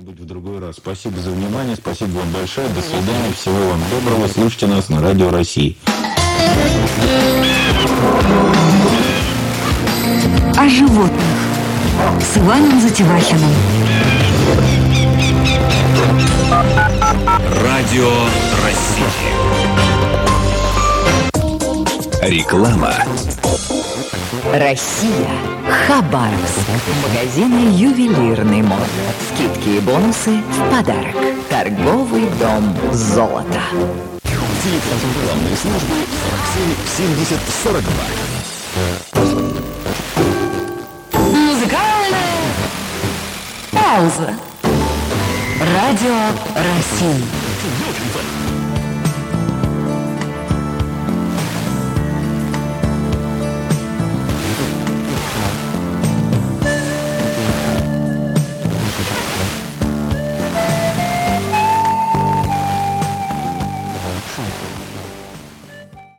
когда-нибудь в другой раз. Спасибо за внимание, спасибо вам большое. До свидания, всего вам доброго. Слушайте нас на Радио России. О животных с Иваном Затевахиным. Радио России. Реклама. Россия. Хабаровск. Магазины ювелирной моды. Скидки и бонусы в подарок. Торговый дом «Золото». Телефон рекламной службы 47 70 42. Музыкальная пауза. Радио России.